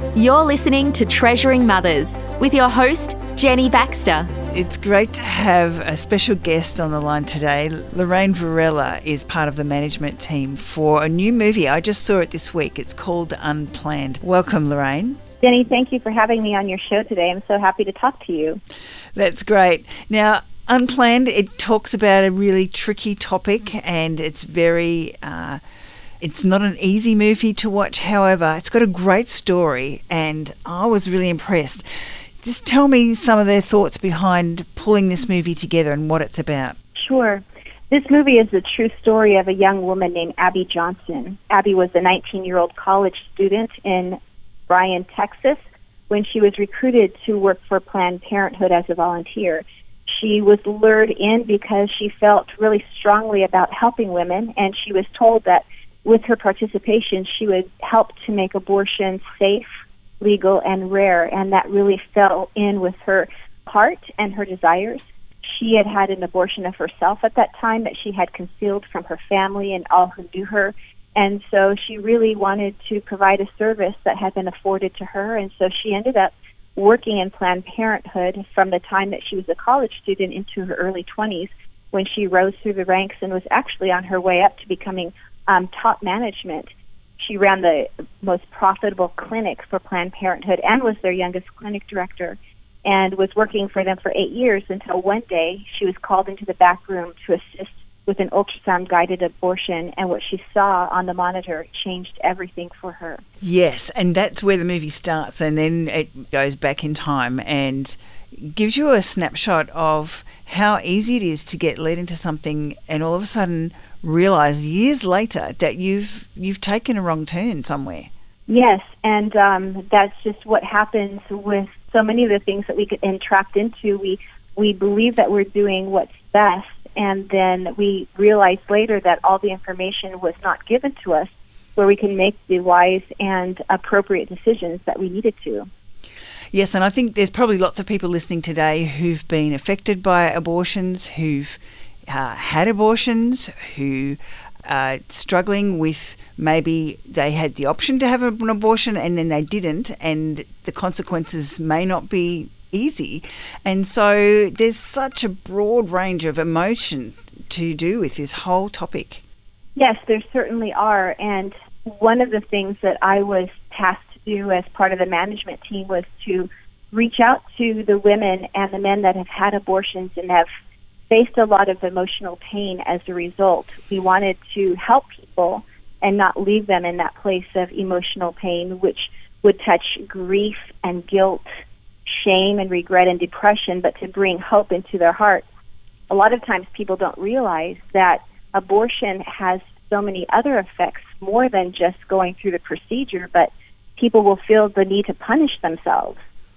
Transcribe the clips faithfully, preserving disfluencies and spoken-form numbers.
You're listening to Treasuring Mothers with your host, Jenny Baxter. It's great to have a special guest on the line today. Lorraine Varela is part of the management team for a new movie. I just saw it this week. It's called Unplanned. Welcome, Lorraine. Jenny, thank you for having me on your show today. I'm so happy to talk to you. That's great. Now, Unplanned, it talks about a really tricky topic, and it's very... Uh, It's not an easy movie to watch. However, it's got a great story, and I was really impressed. Just tell me some of their thoughts behind pulling this movie together and what it's about. Sure. This movie is the true story of a young woman named Abby Johnson. Abby was a nineteen-year-old college student in Bryan, Texas, when she was recruited to work for Planned Parenthood as a volunteer. She was lured in because she felt really strongly about helping women, and she was told that with her participation, she would help to make abortion safe, legal, and rare, and that really fell in with her heart and her desires. She had had an abortion of herself at that time that she had concealed from her family and all who knew her, and so she really wanted to provide a service that had been afforded to her, and so she ended up working in Planned Parenthood from the time that she was a college student into her early twenties, when she rose through the ranks and was actually on her way up to becoming Um, top management. She ran the most profitable clinic for Planned Parenthood and was their youngest clinic director, and was working for them for eight years until one day she was called into the back room to assist with an ultrasound-guided abortion, and what she saw on the monitor changed everything for her. Yes, and that's where the movie starts, and then it goes back in time and gives you a snapshot of how easy it is to get led into something and all of a sudden realise years later that you've you've taken a wrong turn somewhere. Yes, and um, that's just what happens with so many of the things that we get entrapped into. We we believe that we're doing what's best, and then we realize later that all the information was not given to us where we can make the wise and appropriate decisions that we needed to. Yes, and I think there's probably lots of people listening today who've been affected by abortions, who've uh, had abortions, who are struggling with maybe they had the option to have an abortion and then they didn't, and the consequences may not be easy. And so there's such a broad range of emotion to do with this whole topic. Yes, there certainly are. And one of the things that I was tasked to do as part of the management team was to reach out to the women and the men that have had abortions and have faced a lot of emotional pain as a result. We wanted to help people and not leave them in that place of emotional pain, which would touch grief and guilt, shame and regret and depression, but to bring hope into their hearts. A lot of times people don't realize that abortion has so many other effects more than just going through the procedure, but people will feel the need to punish themselves,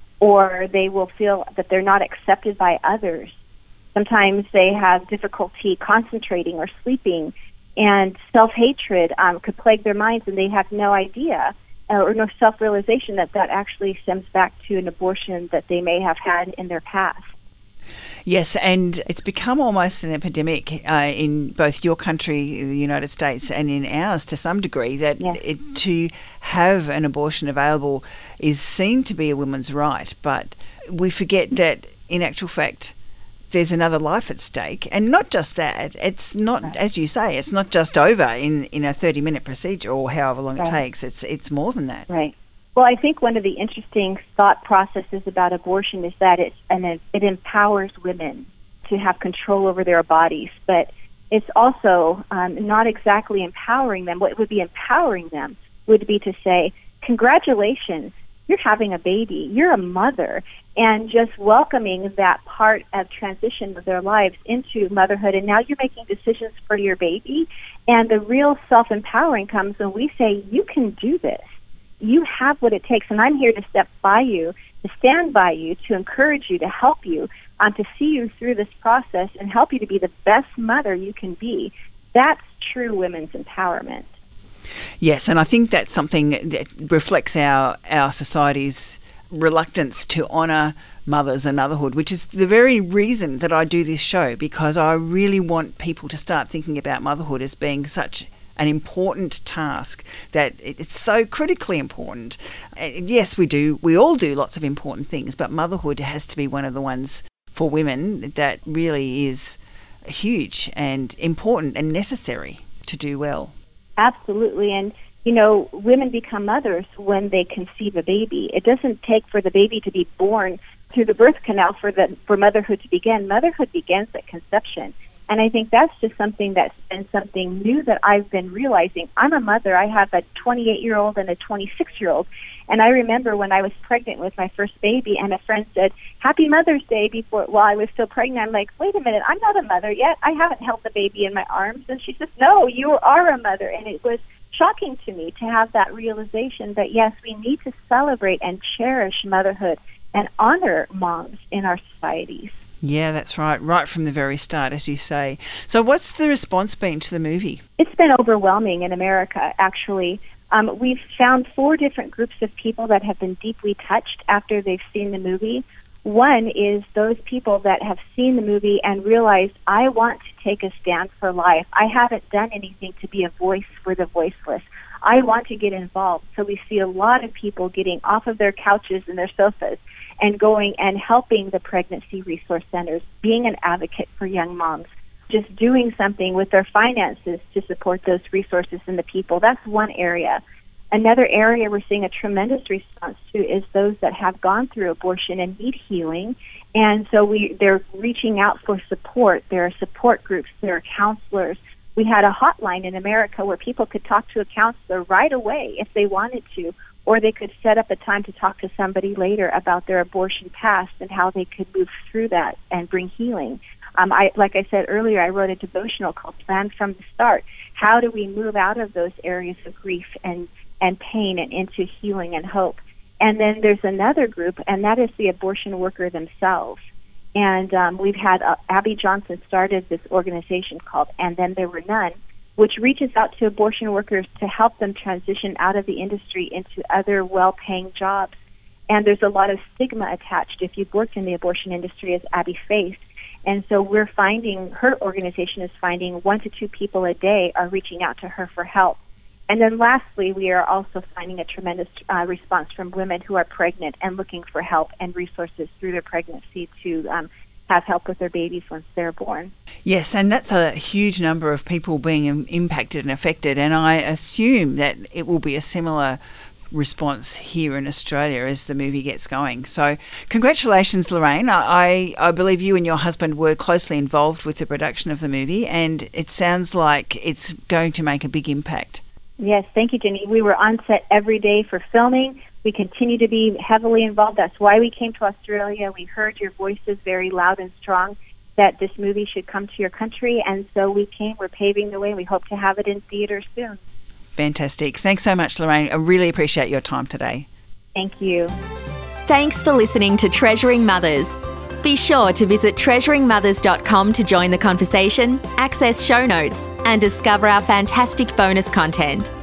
or they will feel that they're not accepted by others. Sometimes they have difficulty concentrating or sleeping, and self-hatred um, could plague their minds, and they have no idea uh, or no self-realization that that actually stems back to an abortion that they may have had in their past. Yes, and it's become almost an epidemic uh, in both your country, the United States, and in ours to some degree, that yes. it, to have an abortion available is seen to be a woman's right, but we forget that in actual fact there's another life at stake. And not just that, it's not, right. as you say, it's not just over in, in a thirty-minute procedure or however long right. it takes. It's it's more than that. Right. Well, I think one of the interesting thought processes about abortion is that it, and it, it empowers women to have control over their bodies, but it's also um, not exactly empowering them. What would be empowering them would be to say, congratulations, you're having a baby, you're a mother, and just welcoming that part of transition of their lives into motherhood, and now you're making decisions for your baby, and the real self-empowering comes when we say, you can do this. You have what it takes, and I'm here to step by you, to stand by you, to encourage you, to help you, um, to see you through this process and help you to be the best mother you can be. That's true women's empowerment. Yes, and I think that's something that reflects our, our society's reluctance to honour mothers and motherhood, which is the very reason that I do this show, because I really want people to start thinking about motherhood as being such an important task, that it's so critically important. And yes, we do, we all do lots of important things, but motherhood has to be one of the ones for women that really is huge and important and necessary to do well. Absolutely. And, you know, women become mothers when they conceive a baby. It doesn't take for the baby to be born through the birth canal for the for motherhood to begin. Motherhood begins at conception. And I think that's just something that's been something new that I've been realizing. I'm a mother. I have a twenty-eight-year-old and a twenty-six-year-old. And I remember when I was pregnant with my first baby and a friend said, Happy Mother's Day, before while I was still pregnant. I'm like, wait a minute, I'm not a mother yet. I haven't held the baby in my arms. And she says, no, you are a mother. And it was shocking to me to have that realization that, yes, we need to celebrate and cherish motherhood and honor moms in our societies. Yeah, that's right, right from the very start, as you say. So what's the response been to the movie? It's been overwhelming in America, actually. Um, we've found four different groups of people that have been deeply touched after they've seen the movie. One is those people that have seen the movie and realized, I want to take a stand for life. I haven't done anything to be a voice for the voiceless. I want to get involved. So we see a lot of people getting off of their couches and their sofas and going and helping the pregnancy resource centers, being an advocate for young moms, just doing something with their finances to support those resources and the people. That's one area. Another area we're seeing a tremendous response to is those that have gone through abortion and need healing. And so we they're reaching out for support. There are support groups. There are counselors. We had a hotline in America where people could talk to a counselor right away if they wanted to, or they could set up a time to talk to somebody later about their abortion past and how they could move through that and bring healing. Um, I, like I said earlier, I wrote a devotional called Plan from the Start. How do we move out of those areas of grief and, and pain and into healing and hope? And then there's another group, and that is the abortion worker themselves. And um, we've had uh, Abby Johnson started this organization called And Then There Were None, which reaches out to abortion workers to help them transition out of the industry into other well-paying jobs. And there's a lot of stigma attached if you've worked in the abortion industry, as Abby faced. And so we're finding, her organization is finding one to two people a day are reaching out to her for help. And then lastly, we are also finding a tremendous uh, response from women who are pregnant and looking for help and resources through their pregnancy to um, have help with their babies once they're born. Yes, and that's a huge number of people being impacted and affected, and I assume that it will be a similar response here in Australia as the movie gets going. So congratulations, Lorraine. I, I believe you and your husband were closely involved with the production of the movie, and it sounds like it's going to make a big impact. Yes, thank you, Jenny. We were on set every day for filming. We continue to be heavily involved. That's why we came to Australia. We heard your voices very loud and strong that this movie should come to your country, and so we came. We're paving the way. We hope to have it in theaters soon. Fantastic. Thanks so much, Lorraine. I really appreciate your time today. Thank you. Thanks for listening to Treasuring Mothers. Be sure to visit treasuring mothers dot com to join the conversation, access show notes, and discover our fantastic bonus content.